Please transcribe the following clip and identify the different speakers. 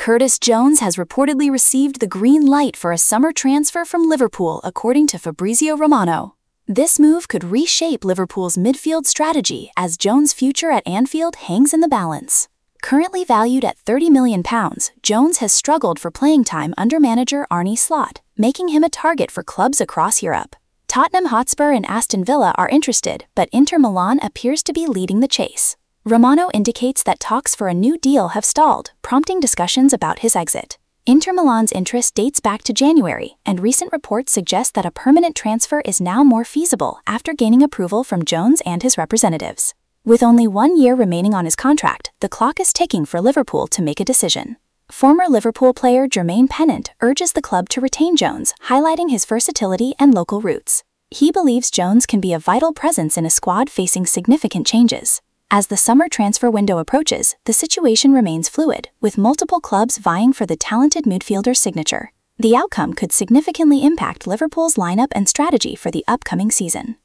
Speaker 1: Curtis Jones has reportedly received the green light for a summer transfer from Liverpool, according to Fabrizio Romano. This move could reshape Liverpool's midfield strategy as Jones' future at Anfield hangs in the balance. Currently valued at £30 million, Jones has struggled for playing time under manager Arne Slot, making him a target for clubs across Europe. Tottenham Hotspur and Aston Villa are interested, but Inter Milan appears to be leading the chase. Romano indicates that talks for a new deal have stalled, prompting discussions about his exit. Inter Milan's interest dates back to January, and recent reports suggest that a permanent transfer is now more feasible after gaining approval from Jones and his representatives. With only 1 year remaining on his contract, the clock is ticking for Liverpool to make a decision. Former Liverpool player Jermaine Pennant urges the club to retain Jones, highlighting his versatility and local roots. He believes Jones can be a vital presence in a squad facing significant changes. As the summer transfer window approaches, the situation remains fluid, with multiple clubs vying for the talented midfielder's signature. The outcome could significantly impact Liverpool's lineup and strategy for the upcoming season.